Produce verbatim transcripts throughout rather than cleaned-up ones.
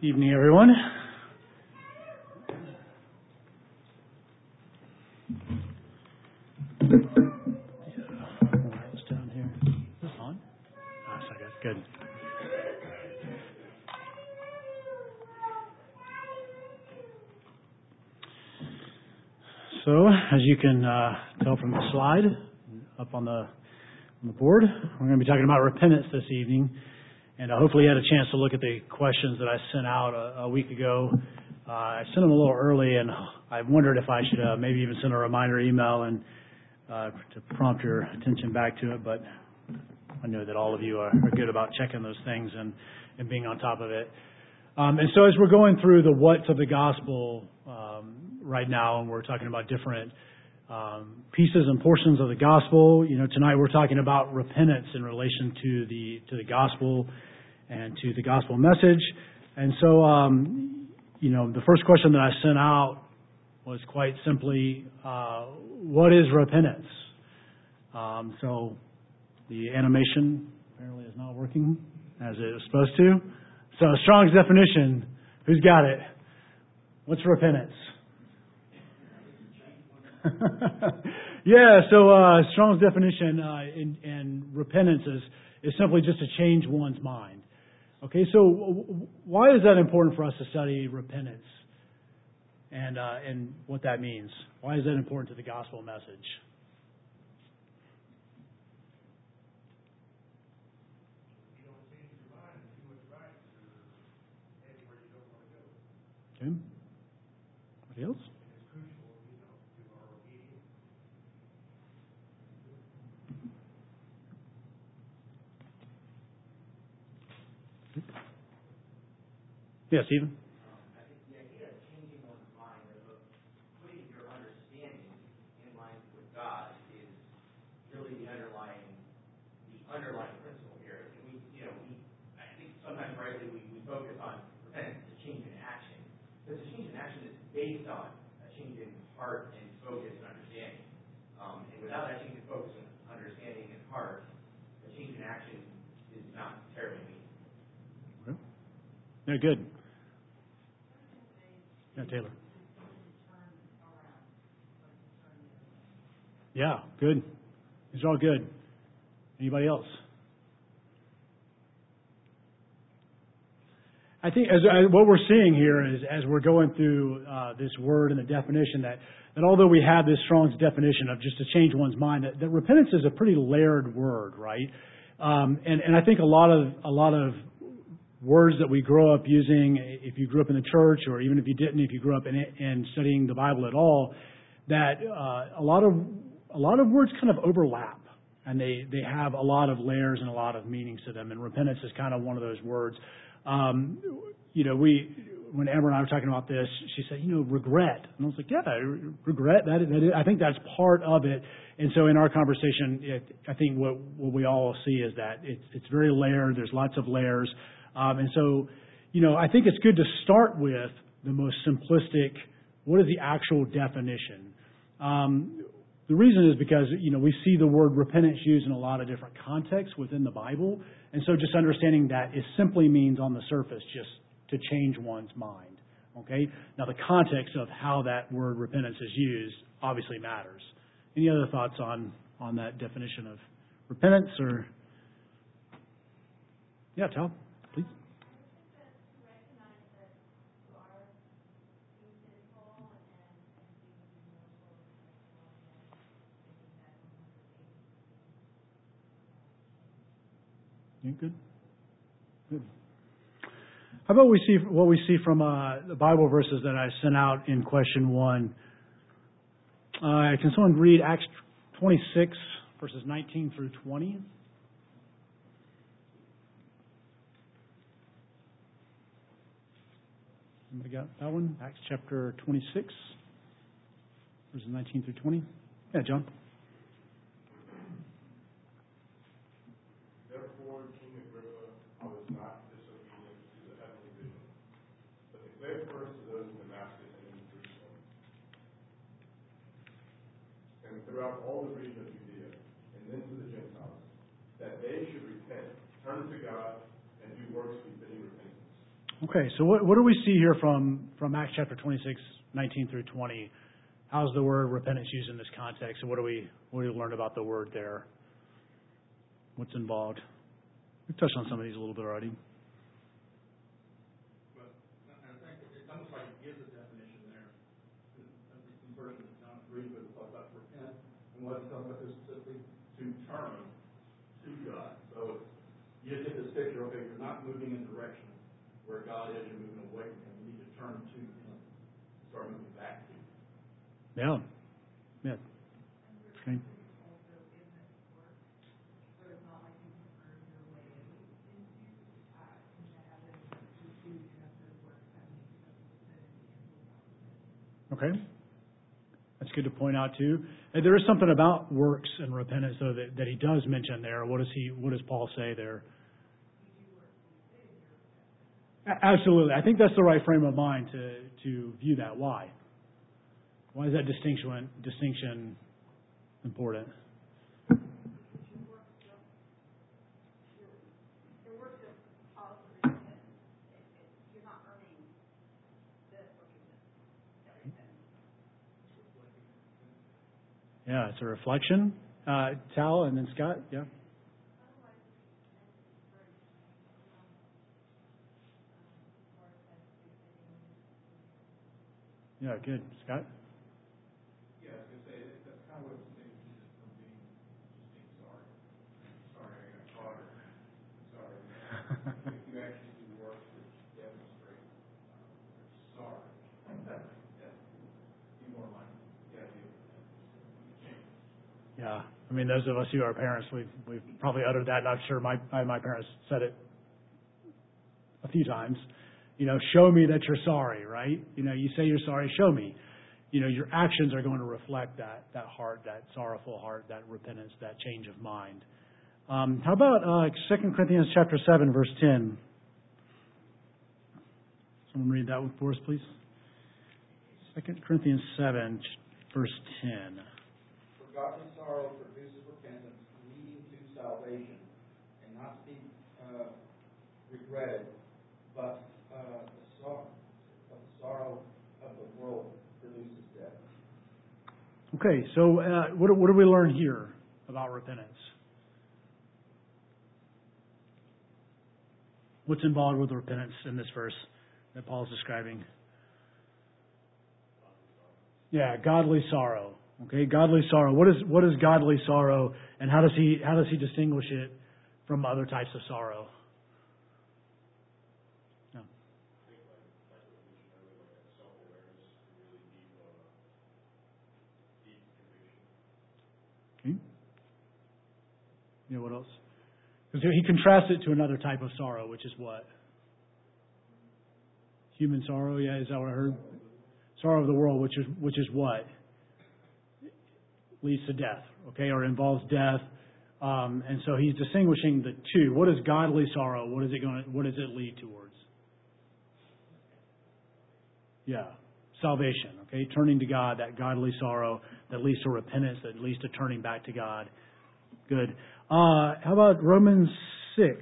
Evening, everyone. What's down here? Is this on? Oh, it's not good. Good. So, as you can uh, tell from the slide up on the on the board, we're going to be talking about repentance this evening. And uh, hopefully you had a chance to look at the questions that I sent out a, a week ago. Uh, I sent them a little early, and I wondered if I should uh, maybe even send a reminder email and uh, to prompt your attention back to it. But I know that all of you are, are good about checking those things and, and being on top of it. Um, and so as we're going through the what's of the gospel um, right now, and we're talking about different Um, pieces and portions of the gospel. You know, tonight we're talking about repentance in relation to the to the gospel and to the gospel message. And so, um, you know, the first question that I sent out was quite simply, uh, what is repentance? Um, so the animation apparently is not working as it was supposed to. So Strong's definition, who's got it? What's repentance? yeah, so uh, Strong's definition uh, in, in repentance is, is simply just to change one's mind. Okay, so w- why is that important for us to study repentance and uh, and what that means? Why is that important to the gospel message? You don't change your mind and do what's right, you're heading where you don't want to go. Okay. Anybody else? Yeah, Stephen? Um, I think the idea of changing one's mind, of putting your understanding in line with God, is really the underlying, the underlying principle here. And we, you know, we, I think sometimes rightly we, we focus on repentance, the change in action, but the change in action is based on a change in heart and focus and understanding. Um, and without that change in focus and understanding and heart, a change in action is not terribly meaningful. Yeah, good. Yeah, Taylor. Yeah, good. These are all good. Anybody else? I think as, as what we're seeing here is as we're going through uh, this word and the definition that, that although we have this Strong's definition of just to change one's mind, that, that repentance is a pretty layered word, right? Um, and, and I think a lot of a lot of words that we grow up using, if you grew up in the church, or even if you didn't, if you grew up in it and studying the Bible at all, that uh, a lot of a lot of words kind of overlap, and they they have a lot of layers and a lot of meanings to them. And repentance is kind of one of those words. Um, you know, we when Amber and I were talking about this, she said, you know, regret, and I was like, yeah, regret. That, that is, I think that's part of it. And so in our conversation, it, I think what what we all see is that it's it's very layered. There's lots of layers. Um, and so, you know, I think it's good to start with the most simplistic, what is the actual definition? Um, the reason is because, you know, we see the word repentance used in a lot of different contexts within the Bible. And so just understanding that it simply means on the surface just to change one's mind. Okay? Now, the context of how that word repentance is used obviously matters. Any other thoughts on, on that definition of repentance? Or yeah, Tal? Please. Yeah, good. Good. How about we see what we see from uh, the Bible verses that I sent out in question one? Uh, can someone read Acts twenty-six, verses nineteen through twenty? Anybody got that one? Acts chapter twenty-six, verses nineteen through twenty. Yeah, John. Therefore, King Agrippa, I was not disobedient to the heavenly vision, but declared first to those in Damascus and in Jerusalem, and throughout all the region of Judea, and then to the Gentiles, that they should repent, turn to God, and do works befitting repentance. Okay, so what, what do we see here from, from Acts chapter twenty-six, nineteen through twenty? How's the word repentance used in this context? And what do we what do we learn about the word there? What's involved? We've touched on some of these a little bit already. Well, I think it's almost like it gives a definition there. I think some versions don't agree with it, talk about repent, and what it's talking about is specifically to turn to God. So you get this picture, okay, you're not moving in the direction where God is, you're moving away from Him. You need to turn to Him, start moving back to Him. Yeah. Yeah. Okay. Okay. That's good to point out too. And there is something about works and repentance though that, that he does mention there. What does he what does Paul say there? A- Absolutely. I think that's the right frame of mind to, to view that. Why? Why is that distinction distinction important? Yeah, it's a reflection. Uh, Tal and then Scott. Yeah. Yeah, good. Scott? Yeah, I was gonna say, that- that's kind of what distinguishes it from being, just being sorry. Sorry, I got caught, or, sorry. If you actually do work that demonstrate, um, you're sorry, that, that, be more like, yeah, you, you change. Yeah. I mean, those of us who are parents, we've we've probably uttered that, and I'm sure my my my parents said it a few times. You know, show me that you're sorry, right? You know, you say you're sorry, show me. You know, your actions are going to reflect that that heart, that sorrowful heart, that repentance, that change of mind. Um, how about uh, Second Corinthians chapter seven, verse ten? Someone read that one for us, please. Second Corinthians seven, verse ten. For godly sorrow produces repentance, leading to salvation, and not to be uh, regretted, but uh, the sorrow, but the sorrow of the world produces death. Okay, so uh, what, do- what do we learn here about repentance? What's involved with repentance in this verse that Paul's describing? Yeah, godly sorrow. Okay, godly sorrow. What is what is godly sorrow, and how does he how does he distinguish it from other types of sorrow? No. Okay. Yeah, what else? Because he contrasts it to another type of sorrow, which is what? Human sorrow. Yeah, is that what I heard? Sorrow of the world, which is which is what? Leads to death, okay, or involves death. Um, and so he's distinguishing the two. What is godly sorrow? What is it going? To, what does it lead towards? Yeah, salvation. Okay, turning to God. That godly sorrow that leads to repentance, that leads to turning back to God. Good. Uh, how about Romans six?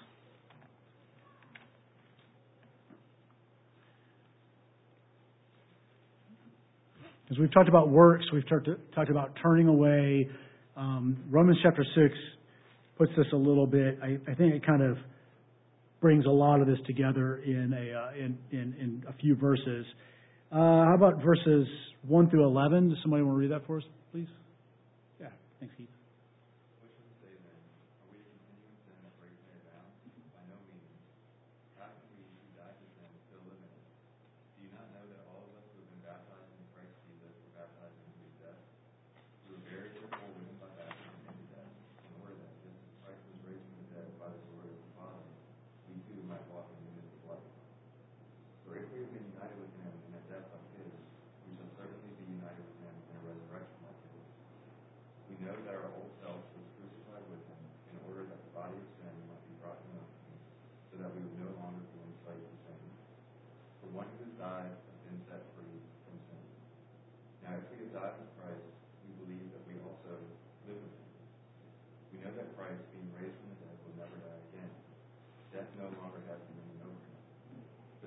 As we've talked about works, we've talked, talked about turning away. Um, Romans chapter six puts this a little bit. I, I think it kind of brings a lot of this together in a uh, in, in in a few verses. Uh, how about verses one through eleven? Does somebody want to read that for us, please? Yeah, thanks, Keith. What shall we say then? Are we to continue in sin that breaks their bounds? By no means. How can we who died to sin still live in it? Do you not know that all of us who have been baptized into Christ Jesus were baptized into his death? We were buried therefore with him by baptism into death, in order that just as Christ was raised from the dead by the glory of the Father, we too might walk in newness of life. For if we have been united with him in a death like his, we shall certainly be united with him in a resurrection like his. We know that our old self was crucified with him in order that the body of sin might be brought to nothing, so that we would no longer be enslaved to sin. For one who has died has been set free from sin. Now if we have died with Christ, we believe that we also live with him. We know that Christ, being raised from the dead, will never die again. Death no longer has dominion over him.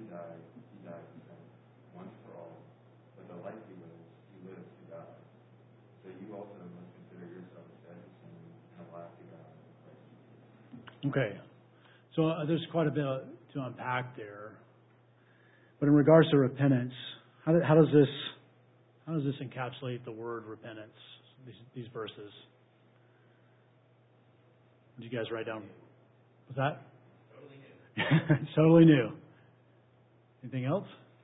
died, he died to sin, once for all. But the life he lives, he lives to God. So you also must consider yourselves dead to sin and alive to God in Christ Jesus. Okay. So uh, there's quite a bit to unpack there. But in regards to repentance, how, do, how does this how does this encapsulate the word repentance? These, these verses. Did you guys write down? Was that? Totally new. It's totally new. Anything else?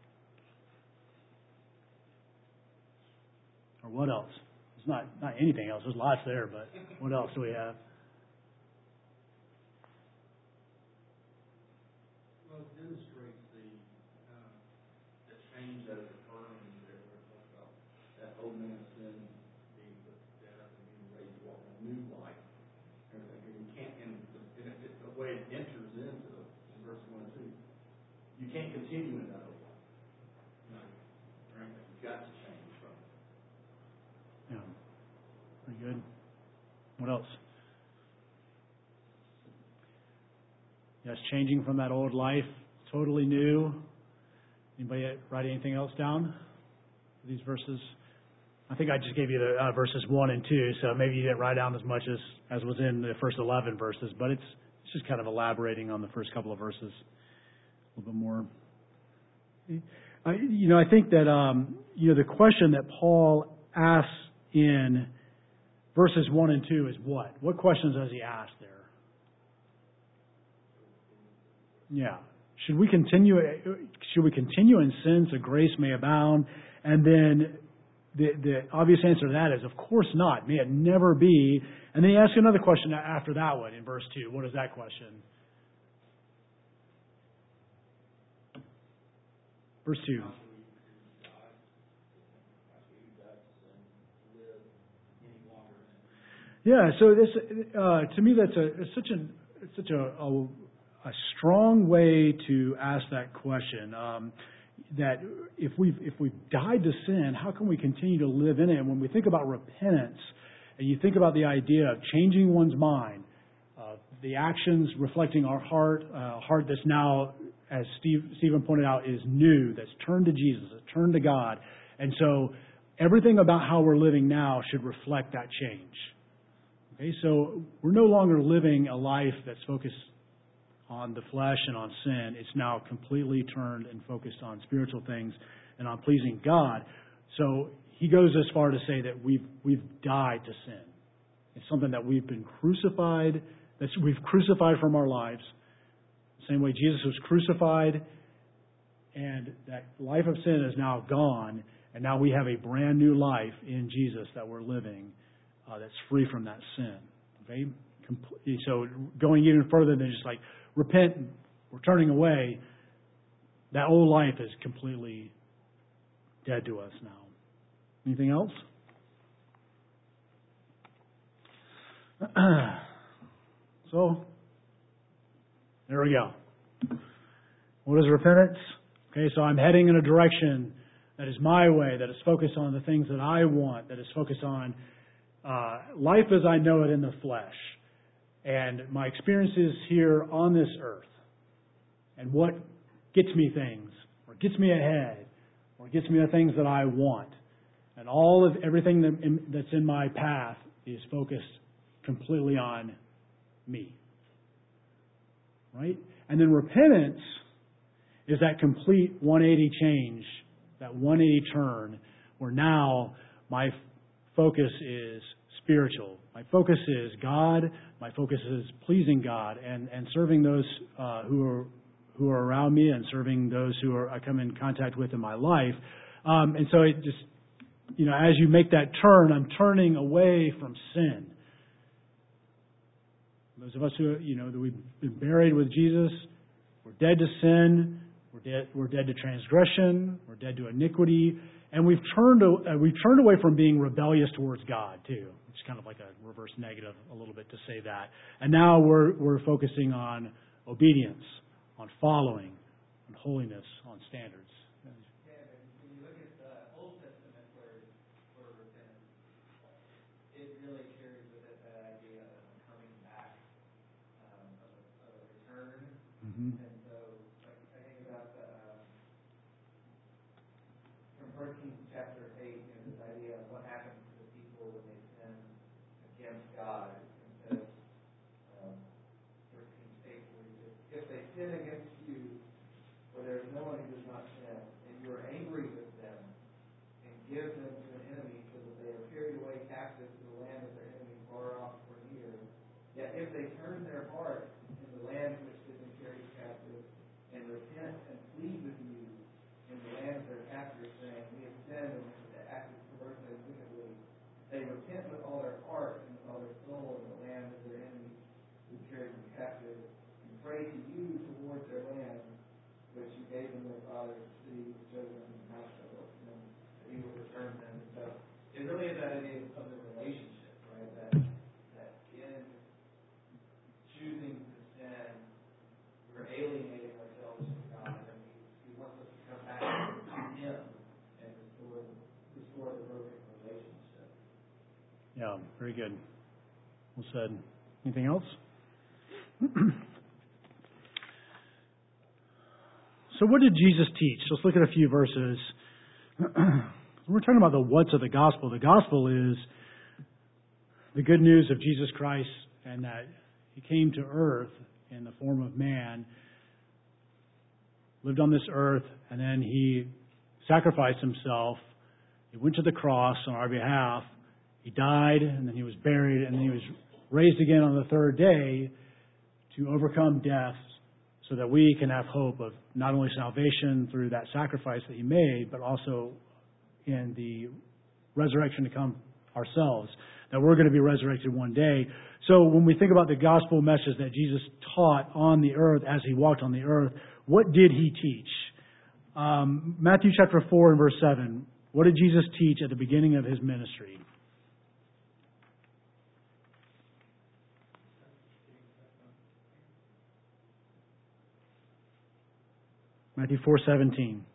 Or what else? It's not not anything else. There's lots there, but what else do we have? Well, it demonstrates the, uh, the change that is occurring there. We're talking about that old man of sin being put to death and being raised to walk in a new life. Everything. And you can't, and the, and it, the way it enters into the, in verse one and two, you can't continue in that old life. No. Right? You've got to change from it. Yeah. Very good. What else? Yes, changing from that old life, totally new. Anybody write anything else down for these verses? I think I just gave you the uh, verses one and two, so maybe you didn't write down as much as, as was in the first eleven verses, but it's, it's just kind of elaborating on the first couple of verses a little bit more. I, you know, I think that um, you know the question that Paul asks in verses one and two is what? What questions does he ask there? Yeah. Should we continue? Should we continue in sin so grace may abound? And then the the obvious answer to that is, of course not. May it never be. And then he asks another question after that one in verse two. What is that question? Verse two. Yeah. So this, uh, to me, that's a it's such an it's such a, a a strong way to ask that question. Um, that if we've if we've died to sin, how can we continue to live in it? And when we think about repentance, and you think about the idea of changing one's mind, uh, the actions reflecting our heart, a uh, heart that's now, as Steve, Stephen pointed out, is new, that's turned to Jesus, that's turned to God. And so everything about how we're living now should reflect that change. Okay, so we're no longer living a life that's focused on the flesh and on sin. It's now completely turned and focused on spiritual things and on pleasing God. So he goes as far to say that we've we've died to sin. It's something that we've been crucified, that we've crucified from our lives. The same way Jesus was crucified, and that life of sin is now gone, and now we have a brand new life in Jesus that we're living uh, that's free from that sin. Okay? So going even further than just like repent, we're turning away, that old life is completely dead to us now. Anything else? So, there we go. What is repentance? Okay, so I'm heading in a direction that is my way, that is focused on the things that I want, that is focused on uh, life as I know it in the flesh, and my experiences here on this earth, and what gets me things, or gets me ahead, or gets me the things that I want. And all of everything that in, that's in my path is focused completely on me. Right? And then repentance is that complete one eighty change, that one eighty turn, where now my focus is spiritual. My focus is God. My focus is pleasing God and, and serving those uh, who are who are around me and serving those who are I come in contact with in my life. Um, and so it just, you know, as you make that turn, I'm turning away from sin. Those of us who, you know, that we've been buried with Jesus, we're dead to sin, we're dead, we're dead to transgression, we're dead to iniquity, and we've turned uh, we've turned away from being rebellious towards God too. It's kind of like a reverse negative a little bit to say that. And now we're we're focusing on obedience, on following, on holiness, on standards. Yeah, but when you look at the Old Testament word for repentance, it really carries with it that idea of coming back, um, of, a, of a return. Mm-hmm. And so, like, I think about the, uh, if they turn their heart in the land which they've been carried captive, and repent and plead with you in the land of their captors, saying, we have sinned and acted perversely and wickedly, they repent with all their heart and with all their soul in the land of their enemies who carried them captive, and pray to you towards their land, which you gave them their fathers to see, chosen them and not show up to them, that he will return them. So it really is that idea of the relationship, right? That that in choosing to sin, we're alienating ourselves from God, and he, he wants us to come back to him and restore restore the broken relationship. Yeah, very good. Well said. Anything else? So what did Jesus teach? Let's look at a few verses. We're talking about the what's of the gospel. The gospel is the good news of Jesus Christ and that he came to earth in the form of man, lived on this earth, and then he sacrificed himself. He went to the cross on our behalf. He died, and then he was buried, and then he was raised again on the third day to overcome death so that we can have hope of not only salvation through that sacrifice that he made, but also in the resurrection to come ourselves, that we're going to be resurrected one day. So when we think about the gospel message that Jesus taught on the earth as he walked on the earth, what did he teach? Um, Matthew chapter four and verse seven. What did Jesus teach at the beginning of his ministry? Matthew four seventeen.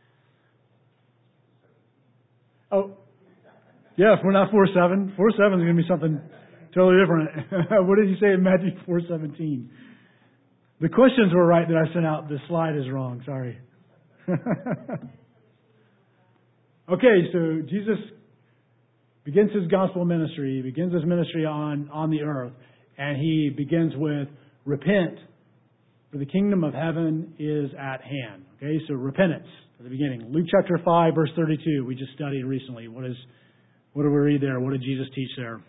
Oh, yeah, we're not four seven. four seven is going to be something totally different. What did he say in Matthew four seventeen? The questions were right that I sent out. The slide is wrong. Sorry. Okay, so Jesus begins his gospel ministry. He begins his ministry on, on the earth. And he begins with, repent, for the kingdom of heaven is at hand. Okay, so repentance at the beginning. Luke chapter five, verse thirty-two, we just studied recently. What is, what do we read there? What did Jesus teach there?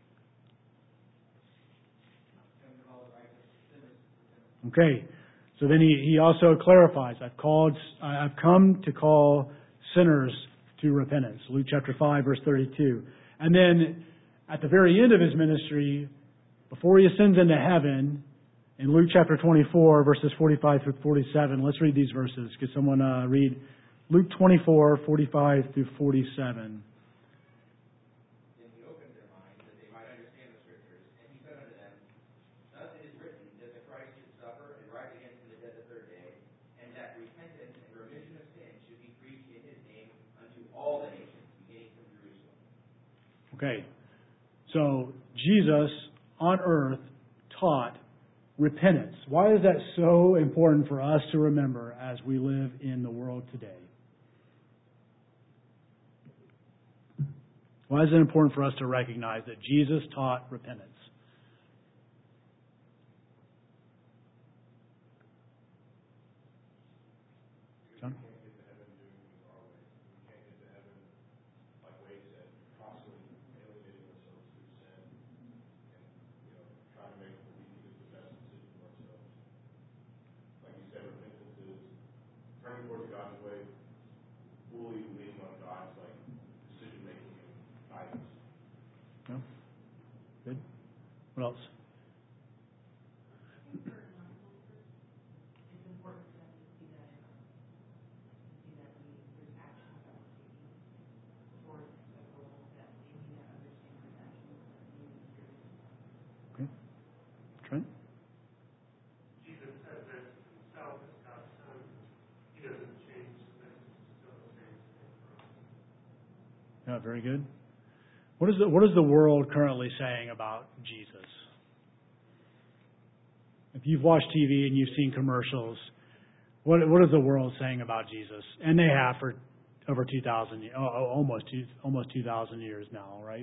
Okay, so then he, he also clarifies, I've called, I've come to call sinners to repentance. Luke chapter five, verse thirty-two. And then at the very end of his ministry, before he ascends into heaven, in Luke chapter twenty-four, verses forty-five through forty-seven, let's read these verses. Could someone uh, read Luke twenty-four, forty-five through forty-seven? Then he opened their minds that they might understand the Scriptures, and he said unto them, thus it is written that the Christ should suffer and rise again from the dead the third day, and that repentance and remission of sins should be preached in his name unto all the nations, beginning from Jerusalem. Okay, so Jesus on earth taught repentance. Why is that so important for us to remember as we live in the world today? Why is it important for us to recognize that Jesus taught repentance? John? Turning towards God's way, fully leaning on God's like decision making and guidance. No? Good. What else? It's important for us to see that in us, see that we, there's actions that we're taking towards a goal that we need to understand those actions that we need to seriously. Okay. Trent? Jesus says that himself is God's Son. He doesn't change, but he's still the same thing for us. Yeah, very good. What is the what is the world currently saying about Jesus? If you've watched T V and you've seen commercials, what what is the world saying about Jesus? And they have for over two thousand, oh, almost two, almost two thousand years now, right?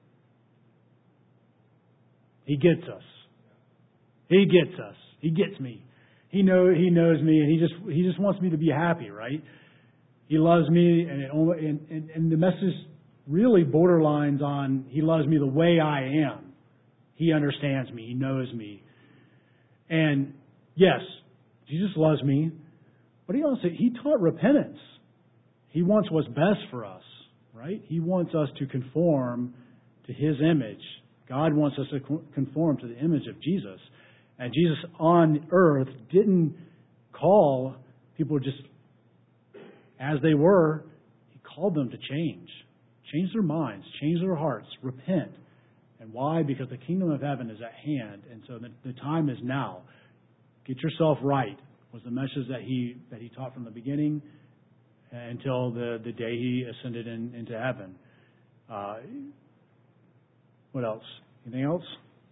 He gets us. He gets us. He gets me. He know he knows me, and he just he just wants me to be happy, right? He loves me, and it only, and, and, and the message really borderlines on he loves me the way I am. He He understands me. He knows me. And yes, Jesus loves me, but He also, He taught repentance. He wants what's best for us, right? He wants us to conform to His image. God wants us to conform to the image of Jesus. And Jesus on earth didn't call people just as they were. He called them to change. Change their minds. Change their hearts. Repent. And why? Because the kingdom of heaven is at hand. And so the, the time is now. Get yourself right was the message that he that he taught from the beginning until the, the day He ascended in, into heaven. Uh, what else? Anything else?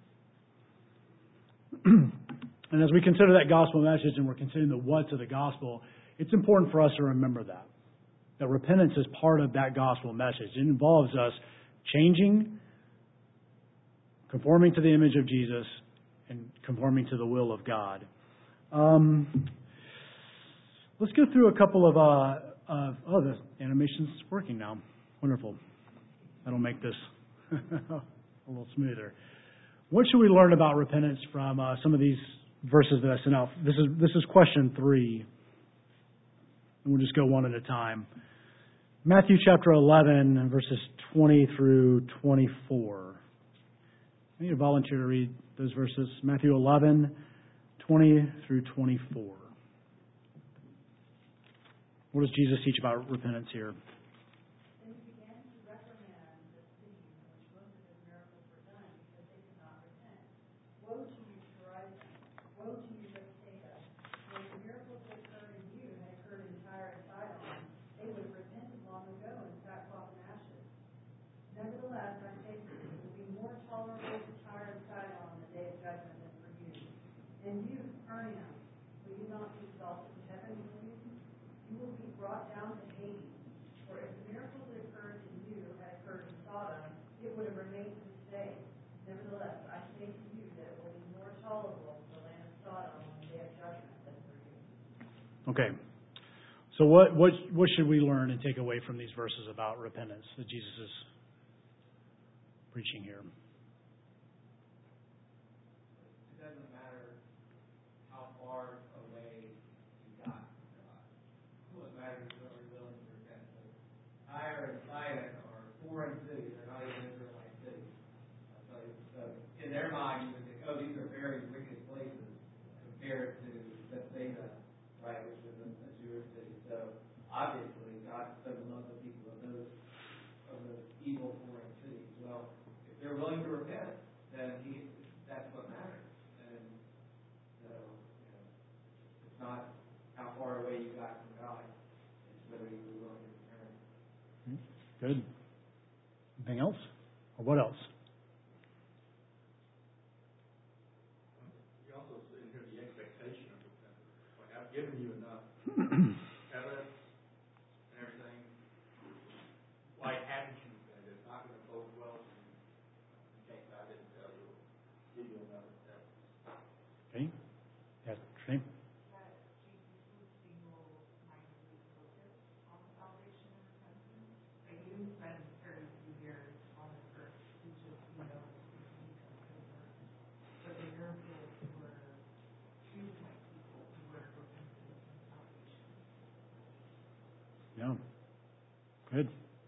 And as we consider that gospel message and we're considering the what's of the gospel, it's important for us to remember that. That repentance is part of that gospel message. It involves us changing, conforming to the image of Jesus, and conforming to the will of God. Um, let's go through a couple of, uh, of, oh, the animation's working now. Wonderful. That'll make this a little smoother. What should we learn about repentance from uh, some of these verses that I sent out? This is this is question three. And we'll just go one at a time. Matthew chapter eleven, verses twenty through twenty-four. I need a volunteer to read those verses. Matthew eleven, twenty through twenty-four. What does Jesus teach about repentance here? Then He began to reprimand the city in which most of His miracles were done, because they could not repent. Woe to you, Chorazin! Woe to you, Bethsaida! For if the miracles that occurred in you had occurred in Tyre and Sidon, they would have repented long ago in sackcloth and ashes. Nevertheless, I say to you, it will be more tolerable to Tyre and Sidon on the day of judgment than for you. And you, Capernaum, will you not be exalted to heaven, will you? You will be brought down to Hades. For if the miracles that occurred in you had occurred in Sodom, it would have remained to this day. Nevertheless, I say to you that it will be more tolerable for the land of Sodom on the day of judgment than for you. Okay. So what, what, what should we learn and take away from these verses about repentance that Jesus is preaching here? It doesn't matter how far away you got from God. What matters is are we willing to repent. So Tyre and Sidon are foreign cities. They're not even Israelite cities. So, so in their mind, you would think, oh, these are very wicked places compared to Bethsaida, right, which was a, a Jewish city. So obviously, God doesn't love the people of those of those evil foreign cities. Well, if they're willing to repent, then he that's what matters. And so, you know, it's not how far away you got from God. It's whether you were willing to return. Good. Anything else? Or what else? You also see in here the expectation of repentance. Like, I've given you enough evidence and everything. Why hadn't you been? It's not going to bode well for you. In case I didn't tell you, give you enough evidence. Okay. Yes, Shane? That Jesus would single-mindedly focus on salvation and repentance. Like, He didn't spend very few years on this earth to just, you know, speak of His word. But the miracles were to point people toward repentance and salvation. Yeah. Good.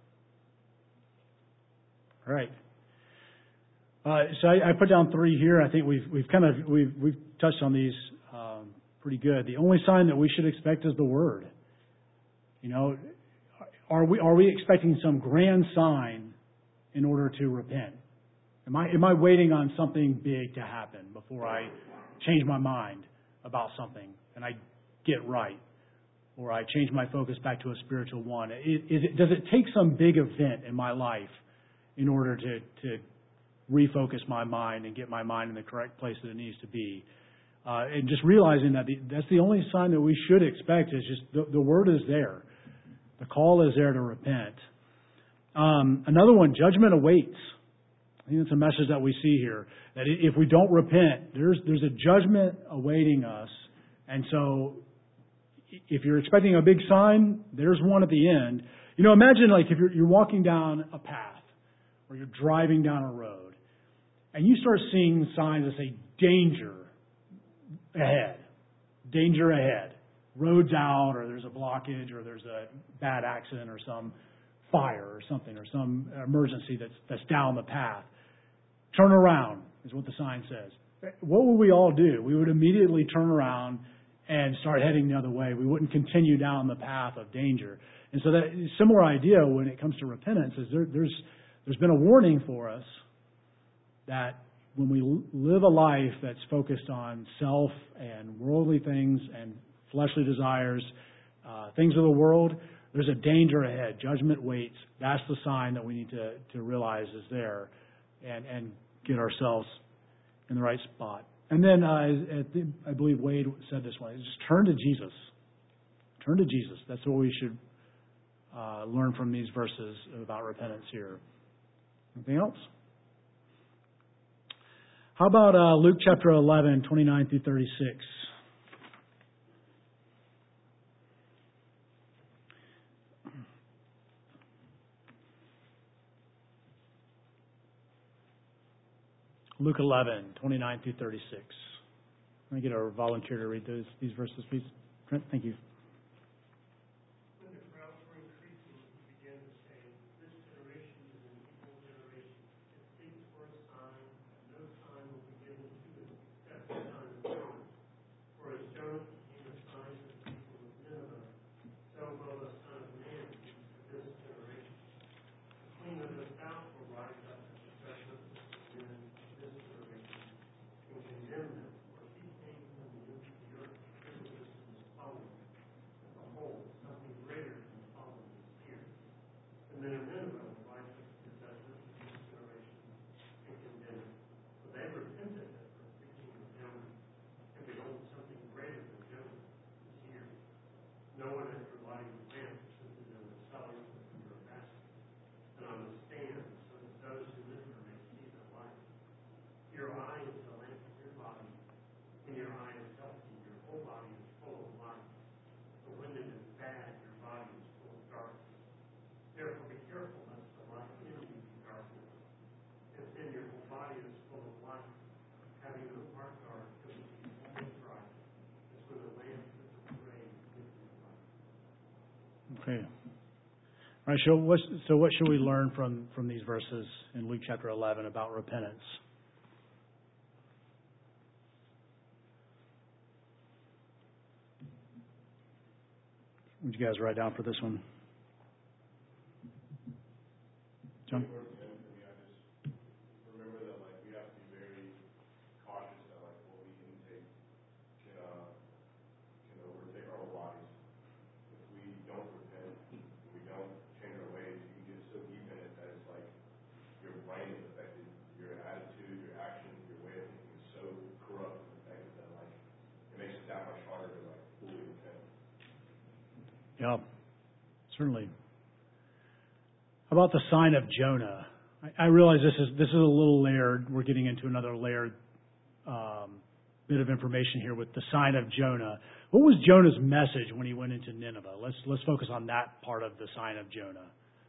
All right. Uh, so I, I put down three here. I think we've we've kind of we've we've touched on these um, pretty good. The only sign that we should expect is the word. You know, are we are we expecting some grand sign in order to repent? Am I am I waiting on something big to happen before I change my mind about something and I get right, or I change my focus back to a spiritual one? Is, is it, does it take some big event in my life in order to, to refocus my mind and get my mind in the correct place that it needs to be? Uh, and just realizing that the, that's the only sign that we should expect is just the, the word is there. The call is there to repent. Um, another one, judgment awaits. I think that's a message that we see here. That if we don't repent, there's there's a judgment awaiting us. And so if you're expecting a big sign, there's one at the end. You know, imagine like if you're, you're walking down a path or you're driving down a road and you start seeing signs that say danger ahead, danger ahead, roads out, or there's a blockage, or there's a bad accident, or some fire, or something, or some emergency that's that's down the path. Turn around is what the sign says. What would we all do? We would immediately turn around and start heading the other way. We wouldn't continue down the path of danger. And so that similar idea when it comes to repentance is there, there's there's been a warning for us that when we live a life that's focused on self and worldly things and fleshly desires, uh, things of the world, there's a danger ahead. Judgment waits. That's the sign that we need to, to realize is there and, and get ourselves in the right spot. And then uh, at the, I believe Wade said this one, just turn to Jesus. Turn to Jesus. That's what we should uh, learn from these verses about repentance here. Anything else? How about uh, Luke chapter eleven, twenty-nine through thirty-six? Luke eleven, twenty-nine through thirty-six. Let me get our volunteer to read those these verses, please. Trent, thank you. When the crowds were increasing, he began to say, "This generation is an evil generation. It seeks for a sign, and no sign will be given to it except the sign of Jonah. For as Jonah became a sign to the people of Nineveh, so will the Son of Man be to this generation. The queen of the south will rise up at the judgment of the men of this generation and condemn them, for she came from the ends of the earth, privileged and fallen. Behold, something greater than fallen is here. The men of Nineveh will rise up to the judgment of this generation and condemn it. For they repented at the preaching of Jonah, and behold, something greater than Jonah is here. No one after lighting a lamp puts it in the cellar or under a basket, but on a stand, so that those who enter may see the light. Your eye is the lamp of your body. When your eye is healthy, your whole body is full of light. But when it is bad, your body is full of darkness. Therefore be careful lest the light in you be darkness. If then your whole body is full of light, having no part dark, it will be always bright, as when the lamp puts its rays into the light." Okay. All right. So what, so what should we learn from, from these verses in Luke chapter eleven about repentance? Would you guys write down for this one? John? Remember that, like, we have to be very cautious that, like, what we can take can, uh, can overtake our whole bodies. If we don't repent, if we don't change our ways, you can get so deep in it that it's like your brain is affected, your attitude, your actions, your way of thinking is so corrupt and affected that, like, it makes it that much harder to, like, fully repent. Yeah, certainly. How about the sign of Jonah? I, I realize this is this is a little layered. We're getting into another layered um, bit of information here with the sign of Jonah. What was Jonah's message when he went into Nineveh? Let's let's focus on that part of the sign of Jonah.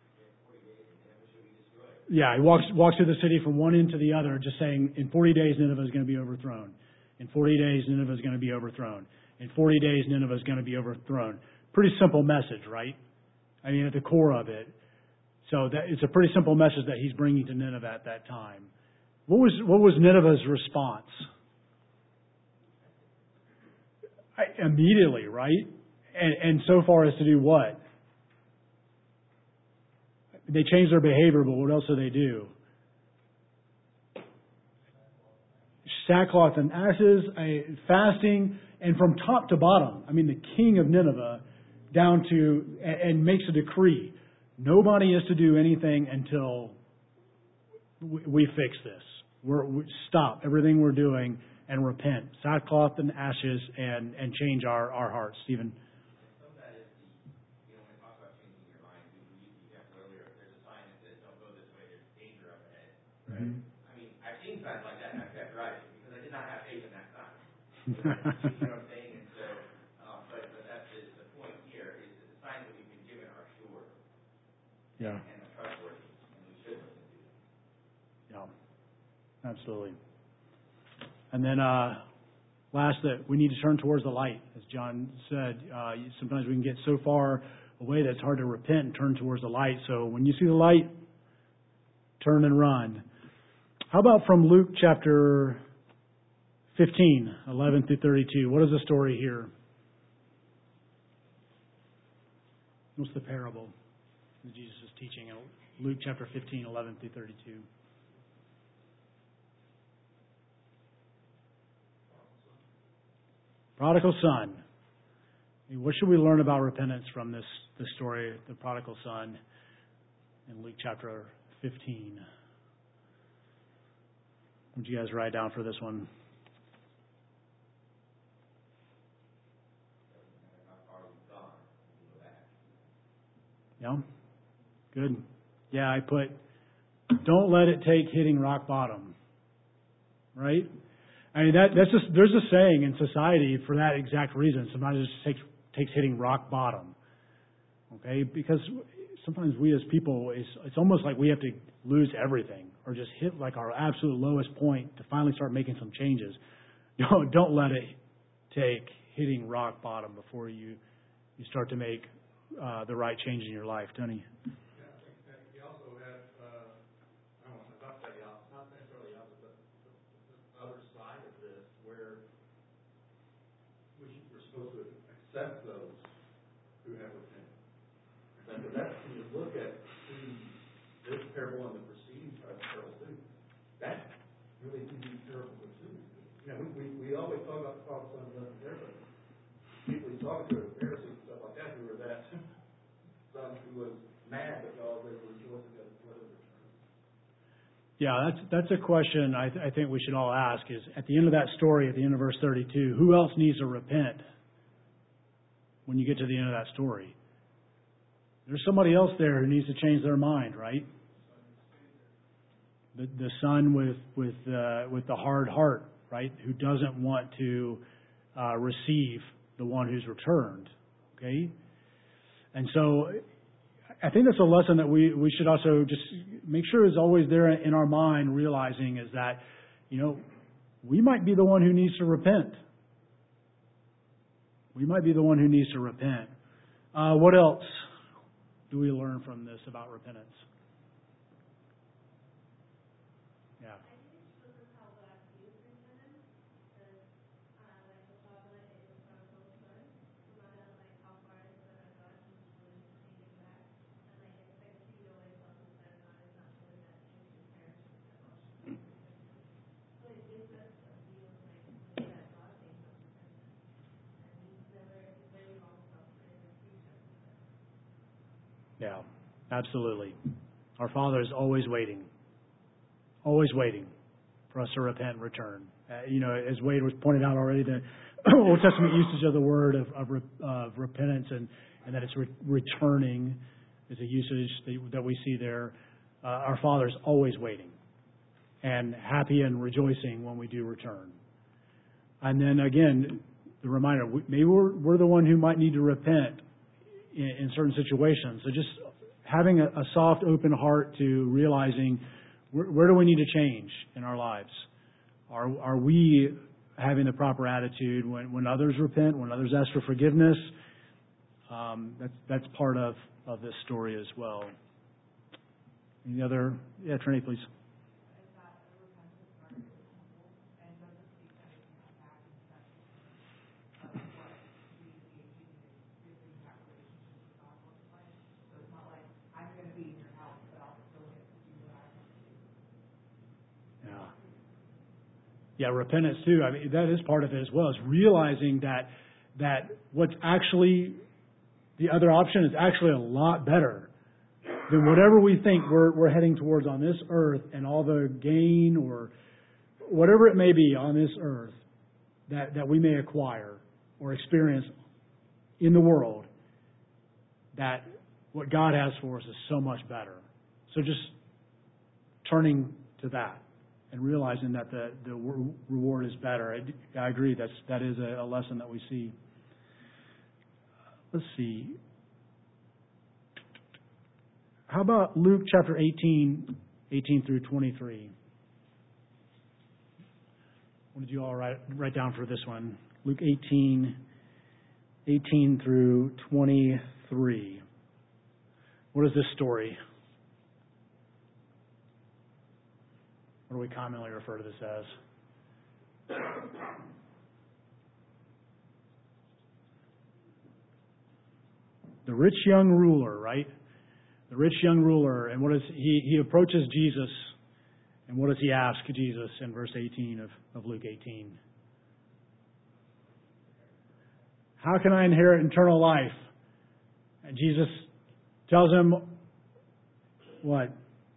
Yeah, he walks walks through the city from one end to the other, just saying, in forty days Nineveh is going to be overthrown. In forty days Nineveh is going to be overthrown. In forty days Nineveh is going to be overthrown. Pretty simple message, right? I mean, at the core of it. So that it's a pretty simple message that he's bringing to Nineveh at that time. What was what was Nineveh's response? I, immediately, right? And, and so far as to do what? They change their behavior, but what else do they do? Sackcloth and ashes, uh, fasting, and from top to bottom. I mean, the king of Nineveh down to, and, and makes a decree. Nobody is to do anything until we, we fix this. We're, we stop everything we're doing and repent. Sackcloth and ashes and, and change our, our hearts. Stephen? Some of that is the, you know, when we talk about changing your mind, we used the example earlier, there's a sign that says, don't go this way, there's danger up ahead. Right? Mm-hmm. I mean, I've seen signs like that and I've kept driving because I did not have faith in that sign. You know what I'm saying? And so, um, but, but that's the, the point here is that the signs that we've been given are sure Yeah. and trustworthy, and we should listen to them. Yeah. Absolutely. And then uh, last, that we need to turn towards the light. As John said, uh, sometimes we can get so far away that it's hard to repent and turn towards the light. So when you see the light, turn and run. How about from Luke chapter fifteen, eleven through thirty-two? What is the story here? What's the parable that Jesus is teaching in Luke chapter fifteen, eleven through thirty-two? Prodigal son. I mean, what should we learn about repentance from this, this story, the prodigal son, in Luke chapter fifteen? Would you guys write down for this one? Yeah? Good. Yeah, I put, don't let it take hitting rock bottom. Right? I mean, that, that's just, there's a saying in society for that exact reason. Sometimes it just takes, takes hitting rock bottom. Okay? Because sometimes we as people, it's, it's almost like we have to lose everything or just hit like our absolute lowest point to finally start making some changes. Don't, don't let it take hitting rock bottom before you, you start to make uh, the right change in your life. Tony? Yeah, I think that he also had, uh, I don't want to not say the opposite, not necessarily the opposite, but the, the other side of this where we should, we're supposed to accept those who have repented. And so that's, when you look at this parable and the preceding parable too, that's really two parables too. You know, we, we, we always talk about the prodigal son and there, but people we talk to, Pharisees and stuff like that, who were that son who was mad because they were rejoicing at his brother's return. Yeah, that's that's a question I, th- I think we should all ask is, at the end of that story, at the end of verse thirty-two, who else needs to repent when you get to the end of that story? There's somebody else there who needs to change their mind, right? The, the son with with uh, with the hard heart, right, who doesn't want to uh, receive the one who's returned, okay? And so I think that's a lesson that we, we should also just make sure is always there in our mind, realizing is that, you know, we might be the one who needs to repent. We might be the one who needs to repent. Uh, what else do we learn from this about repentance? Yeah. Yeah, absolutely. Our Father is always waiting, always waiting for us to repent and return. Uh, you know, as Wade was pointed out already, the Old Testament usage of the word of, of, of repentance and, and that it's re- returning is a usage that, that we see there. Uh, our Father is always waiting and happy and rejoicing when we do return. And then again, the reminder, maybe we're, we're the one who might need to repent in, in certain situations. So just having a, a soft, open heart to realizing where, where do we need to change in our lives? Are, are we having the proper attitude when, when others repent, when others ask for forgiveness? Um, that's, that's part of, of this story as well. Any other? Yeah, Trinity, please. Yeah, repentance too. I mean, that is part of it as well. Is realizing that that what's actually the other option is actually a lot better than whatever we think we're we're heading towards on this earth, and all the gain or whatever it may be on this earth that that we may acquire or experience in the world. That what God has for us is so much better. So just turning to that. And realizing that the, the reward is better. I, I agree. That's that is a, a lesson that we see. Let's see. How about Luke chapter eighteen, eighteen through twenty-three? What did you all write, write down for this one? Luke eighteen, eighteen through twenty-three. What is this story? What do we commonly refer to this as? The rich young ruler, right? The rich young ruler, and what is he? He approaches Jesus, and what does he ask Jesus in verse eighteen of, of Luke eighteen? How can I inherit eternal life? And Jesus tells him what?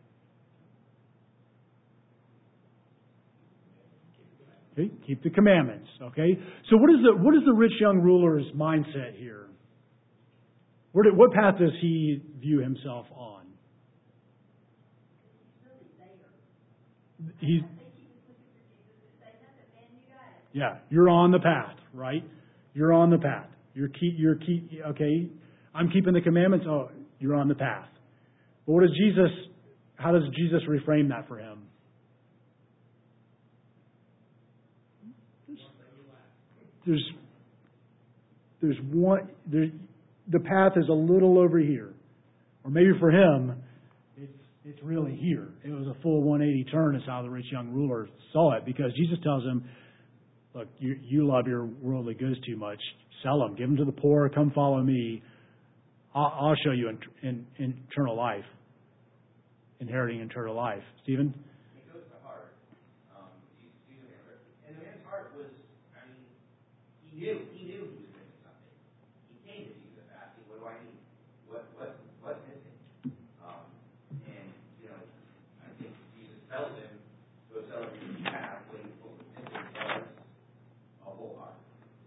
Okay, keep the commandments. Okay, so what is the what is the rich young ruler's mindset here? Where did, what path does he view himself on? He's yeah, you're on the path, right? You're on the path. You're keep you're keep okay. I'm keeping the commandments. Oh, you're on the path. But what does Jesus? How does Jesus reframe that for him? There's there's one there, the path is a little over here, or maybe for him, it's it's really here. It was a full one eighty turn. Is how the rich young ruler saw it, because Jesus tells him, "Look, you you love your worldly goods too much. Sell them, give them to the poor. Come follow me. I'll, I'll show you in, in, in eternal life, inheriting eternal life." Stephen? It goes to heart. Um, and the man's heart was, I mean, he knew, he knew he was missing something. He came to Jesus asking, what do I need? What, what, what's missing? Um, and, you know, I think Jesus tells him to accelerate his path when what was missing was a whole heart.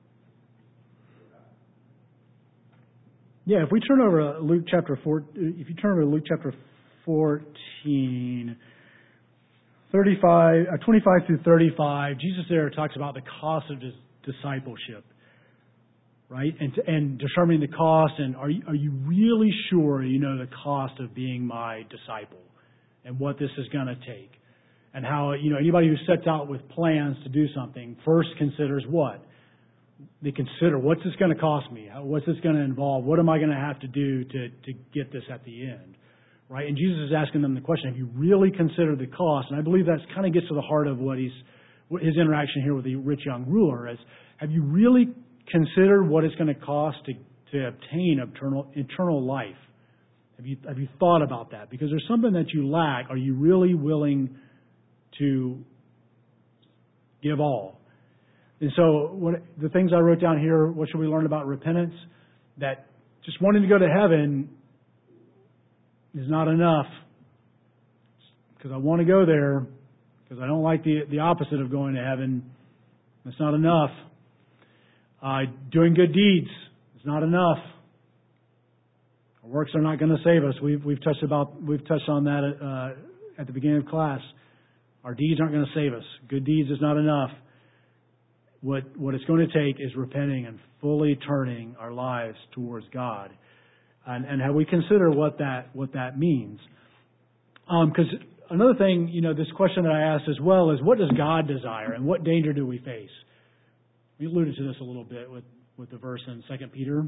Yeah, if we turn over to Luke chapter four, if you turn over to Luke chapter fourteen, thirty-five, uh, twenty-five through thirty-five, Jesus there talks about the cost of dis- discipleship, right? And and determining the cost, and are you, are you really sure you know the cost of being my disciple, and what this is going to take, and how, you know, anybody who sets out with plans to do something first considers what? They consider, what's this going to cost me? What's this going to involve? What am I going to have to do to, to get this at the end? Right? And Jesus is asking them the question, have you really considered the cost? And I believe that kind of gets to the heart of what he's, what his interaction here with the rich young ruler is, have you really considered what it's going to cost to, to obtain eternal, eternal life? Have you, have you thought about that? Because there's something that you lack. Are you really willing to give all? And so what, the things I wrote down here, what should we learn about repentance? That just wanting to go to heaven is not enough, because I want to go there, because I don't like the, the opposite of going to heaven. That's not enough. Uh, doing good deeds is not enough. Our works are not going to save us. We've, we've touched about we've touched on that uh, at the beginning of class. Our deeds aren't going to save us. Good deeds is not enough. What what it's going to take is repenting and fully turning our lives towards God, and and how we consider what that what that means. Because um, another thing, you know, this question that I asked as well is, what does God desire, and what danger do we face? We alluded to this a little bit with, with the verse in Second Peter.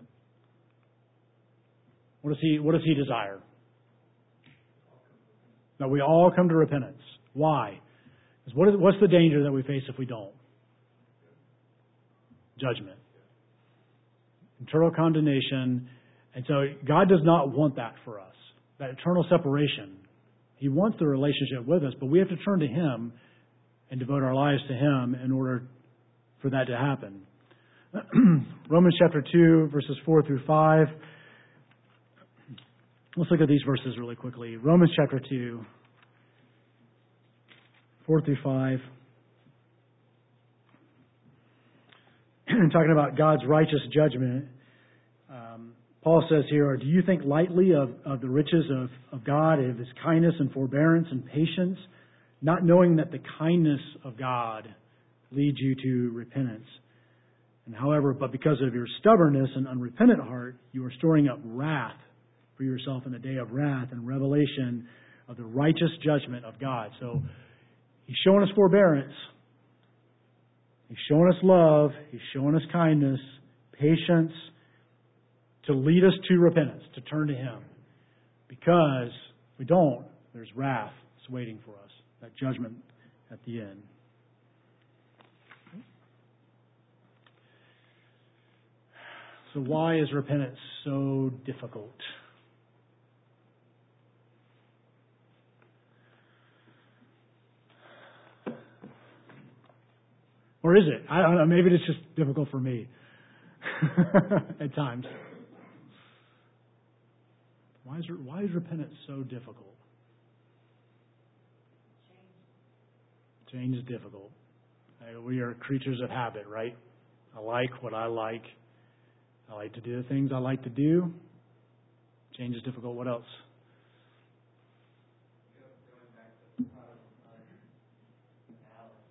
What does he what does He desire? That we all come to repentance. Why? Because what is, what's the danger that we face if we don't? Judgment. Eternal condemnation. And so God does not want that for us, that eternal separation. He wants the relationship with us, but we have to turn to Him and devote our lives to Him in order for that to happen. Romans chapter two, verses four through five. Let's look at these verses really quickly. Romans chapter two, four through five. Talking about God's righteous judgment, um, Paul says here, "Do you think lightly of, of the riches of, of God, of His kindness and forbearance and patience, not knowing that the kindness of God leads you to repentance? And however, but because of your stubbornness and unrepentant heart, you are storing up wrath for yourself in the day of wrath and revelation of the righteous judgment of God." So He's showing us forbearance. He's showing us love. He's showing us kindness, patience, to lead us to repentance, to turn to Him. Because if we don't, there's wrath that's waiting for us, that judgment at the end. So why is repentance so difficult? Or is it? I don't know. Maybe it's just difficult for me at times. Why is, why is repentance so difficult? Change is difficult. Uh, We are creatures of habit, right? I like what I like. I like to do the things I like to do. Change is difficult. What else? Going back to the prodigal son analogy,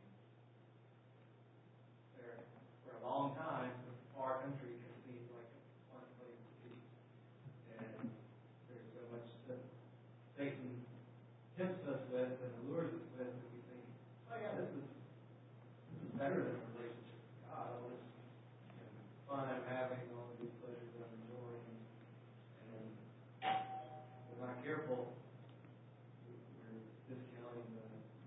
there, for a long time, the far country could seem like a fun place to be. And there's so much that Satan tempts us with and allures us with that we think, oh yeah, this is, this is better than a relationship with God. All this you know, fun I'm having, all of these pleasures I'm enjoying. And if we're not careful, we're discounting the,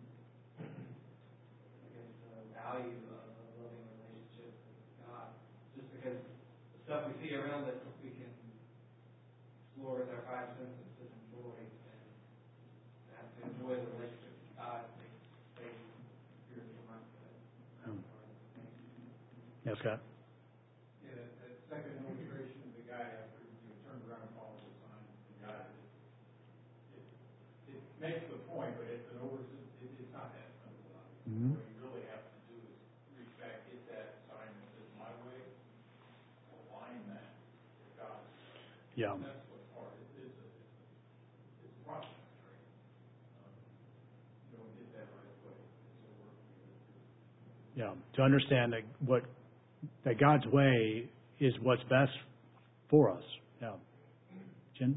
I guess, the value of a loving relationship with God. Just because the stuff we see around us, we can explore with our five senses to enjoy, and have to enjoy the relationship with God takes faith, spiritual mindset. Um, Yes, Scott? Yeah, that, that second illustration of the guy after he turned around and followed the sign, the guy, it, it makes the point, but it's an over, it, it's not that simple. Mm-hmm. What you really have to do is reach back, get that sign that says my way, align that with God. Yeah. That's what's hard. It is a, it's a, it's a process, right? Um, you don't get that right away. It's a work you have to do. Yeah. To understand that what that God's way is what's best for us. Yeah. Jen?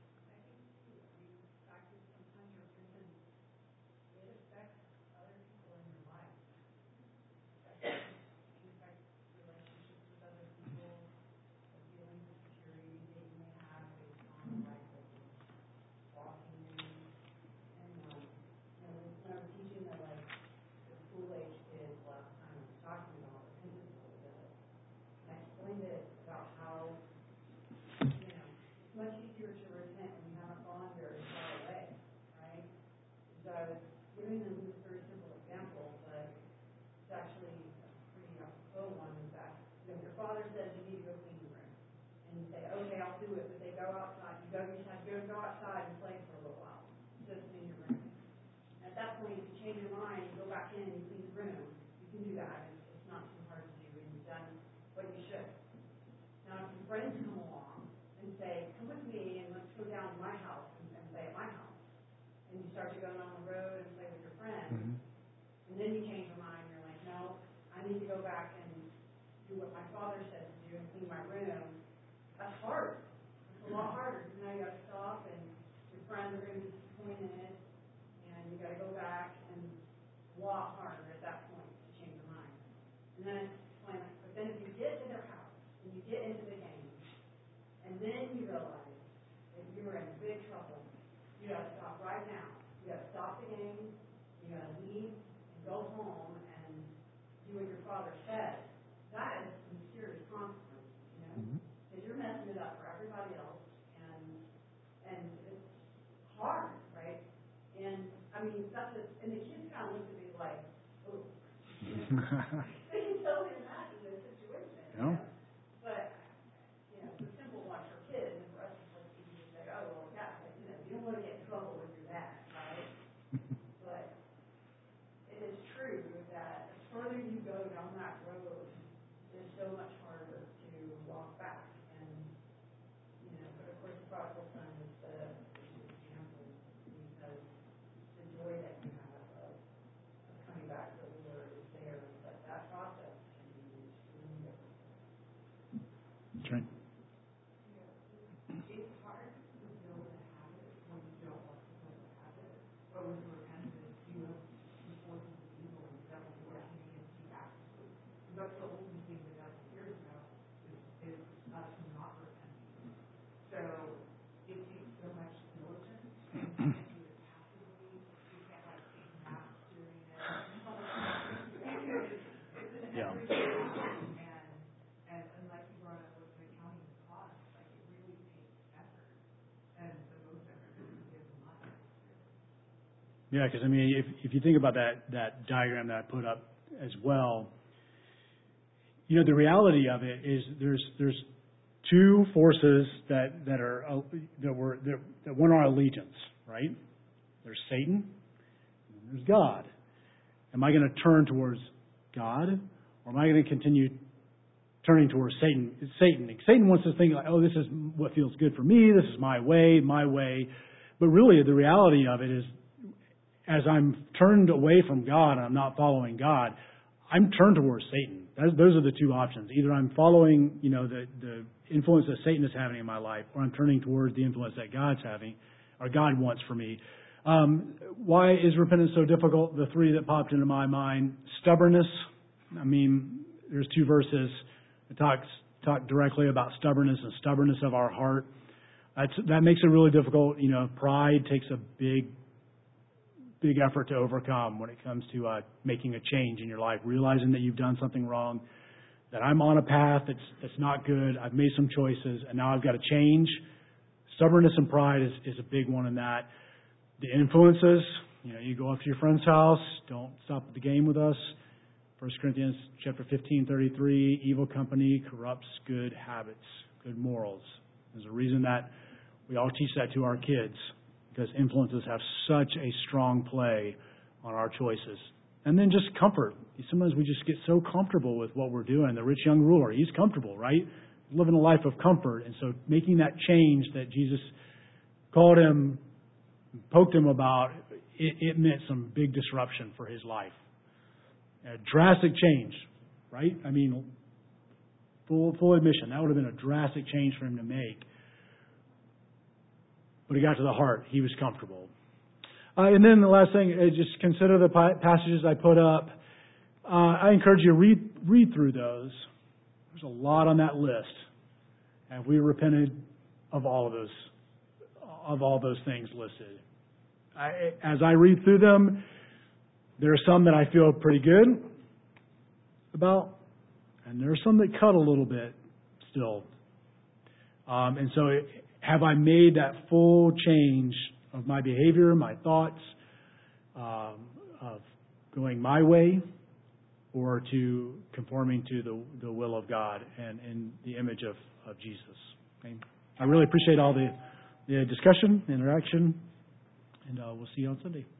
Practice sometimes your repentance, it affects other people in your life. It affects relationships with other people, the feelings of security that you may have based on the life that you're walking in. And, um, you know, when I was teaching the, like, the school age kids last time, I was talking about repentance a little bit. And I explained it about how, you know, it's much easier to repent when you haven't gone very far away, right? So I was giving them this very simple example, but it's actually a pretty apropos one, is that, you know, your father says you need to go clean your room. And you say, okay, I'll do it, but they go outside, you go, you just have to go, go outside and play for a little while, just clean your room. At that point, if you change your mind, you go back in and you clean the room, you can do that, it's, it's not too hard to do, and you've done what you should. Now, if your friends come along and say, come with me and let's go down to my house and, and play at my house, and you start to go down the road and play with your friends, Mm-hmm. and then you change your mind, you're like, no, I need to go back and do what my father said to do and clean my room. That's hard. It's a lot harder, because now you got to stop, and your friends are going to be disappointed, and you got to go back and a lot harder at that point to change your mind. And then it's explain it. But then if you get to their house and you get into the game, and then you realize that you're in big trouble, you got to stop right now. You got to stop the game. You got to leave and go home and do what your father said. That is some serious consequences, you know, because you're messing it up for everybody else, and and it's hard, right? And I mean, that's just, and the kids kind of look at me like, oh, they can totally imagine the situation. You Yeah. know? But you know, it's a simple one for kids, and for us, it's like easy to say, oh, well, yeah, but, you know, you don't want to get in trouble with your dad, right? But it is true that the further you go down that road, it's so much harder to walk back. And, you know, but of course, the prodigal son is the example, because the joy that you have of, of coming back to the Lord is there, but that process can be extremely difficult. That's right. It's hard to build a habit when you don't want to build a habit, but when you're repetitive, you have you force the evil and the devil working against you after that's the only thing the devil cares about is, is us not repenting. So it takes so much diligence, and you can't do it passively. You can't like take naps during it. It's an Yeah. everyday action, and, and, and like you brought up with the accounting of costs, like it really takes effort, and the most effort that you give money. Yeah, because I mean, if if you think about that that diagram that I put up as well, you know, the reality of it is there's there's two forces that that are uh, that were that, that won our allegiance, right? There's Satan, and there's God. Am I going to turn towards God, or am I going to continue turning towards Satan? It's Satan. Satan wants to think like, oh, this is what feels good for me. This is my way, my way. But really, the reality of it is, as I'm turned away from God and I'm not following God, I'm turned towards Satan. That's, those are the two options. Either I'm following, you know, the, the influence that Satan is having in my life, or I'm turning towards the influence that God's having, or God wants for me. Um, why is repentance so difficult? The three that popped into my mind: stubbornness. I mean, there's two verses that talk talk directly about stubbornness and stubbornness of our heart. That's, that makes it really difficult. You know, pride takes a big big effort to overcome when it comes to uh, making a change in your life, realizing that you've done something wrong, that I'm on a path that's that's not good, I've made some choices, and now I've got to change. Stubbornness and pride is, is a big one in that. The influences, you know, you go up to your friend's house, don't stop at the game with us. First Corinthians chapter fifteen, thirty-three, evil company corrupts good habits, good morals. There's a reason that we all teach that to our kids, because influences have such a strong play on our choices. And then just comfort. Sometimes we just get so comfortable with what we're doing. The rich young ruler, he's comfortable, right? Living a life of comfort. And so making that change that Jesus called him, poked him about, it, it meant some big disruption for his life. A drastic change, right? I mean, full, full admission, that would have been a drastic change for him to make. But he got to the heart. He was comfortable. Uh, and then the last thing is just consider the passages I put up. Uh, I encourage you to read, read through those. There's a lot on that list. And we repented of all of those, of all those things listed. I, as I read through them, there are some that I feel pretty good about, and there are some that cut a little bit still. Um, and so it, have I made that full change of my behavior, my thoughts, um, of going my way, or to conforming to the, the will of God and in the image of, of Jesus? Okay. I really appreciate all the, the discussion, interaction, and uh, we'll see you on Sunday.